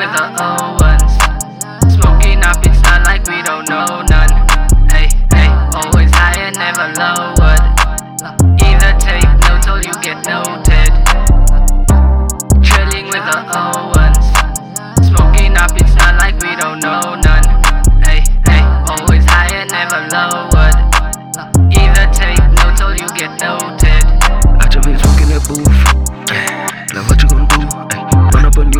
with the old ones. Smoking up, it's not like we don't know none. Ay, ay, always high and never lowered. Either take notes or you get noted. Chilling with the old ones. Smoking up, it's not like we don't know none. Ay, ay, always high and never lowered. Either take notes or you get noted. I just been smoking that booth. Like what you gon' do? Run up on you.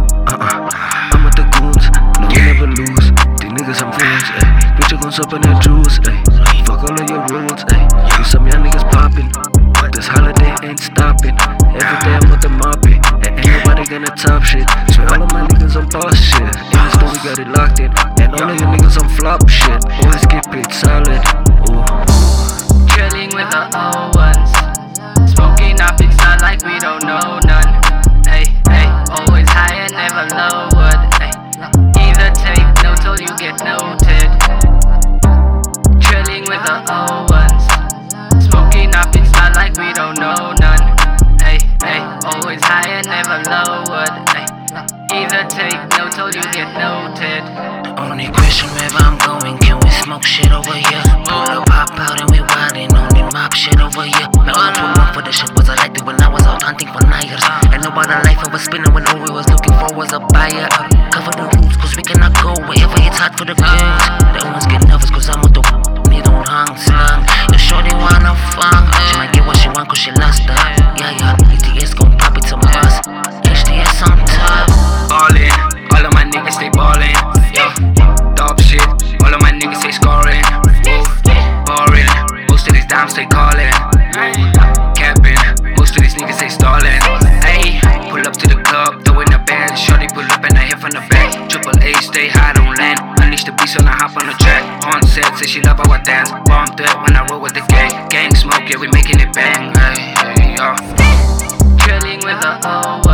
I'm with the goons. No, we never lose. These niggas some fools. Bitch, you gon' sup on that juice. Fuck all of your rules. You some young niggas poppin'. This holiday ain't stopping. Every day I'm with the mopping. And ain't nobody gonna top shit. So all of my niggas on boss shit. In the store we got it locked in. And all of your niggas on flop shit. Always get paid solid. Ooh. Chilling with the old ones. Smoking up, it's not like we don't know none. Ay, ay, always high and never lowered. Ay, either take notes or you get noted. Chilling with the old ones. Smoking up, it's not like we don't know none. Ay, ay, always high and never lowered. Ay, either take notes or you get noted. Only question wherever I'm going, can we smoke shit over here? Pull up, pop out and we wildin', only mob shit over here. Now I pull up for the shit was I liked it when I was out hunting for nigers. And about the life I was spinning when all we was looking for was a buyer. Cover the rules cause we cannot go wherever it's hot for the girls. The ones get nervous cause I'm with the me don't hang slung. The shorty wanna fuck, she might get what she want cause she lost her. Yeah, yeah, ETS gon' pop it to my boss. HDS on top. Ballin', all of my niggas stay ballin'. Yo, top shit, all of my niggas stay scoring. Ooh, boring, most of these dimes stay callin'. Capping, most of these niggas stay stallin'. Ayy, pull up to the club, throw in the band. Shorty pull up and I hit from the back. Triple A, stay high, don't land. Unleash the beast when I hop on the track. On set, say she love how I dance. Bomb threat when I roll with the gang. Gang smoke, yeah, we making it bang. Ay, ay, yo. Chilling with the old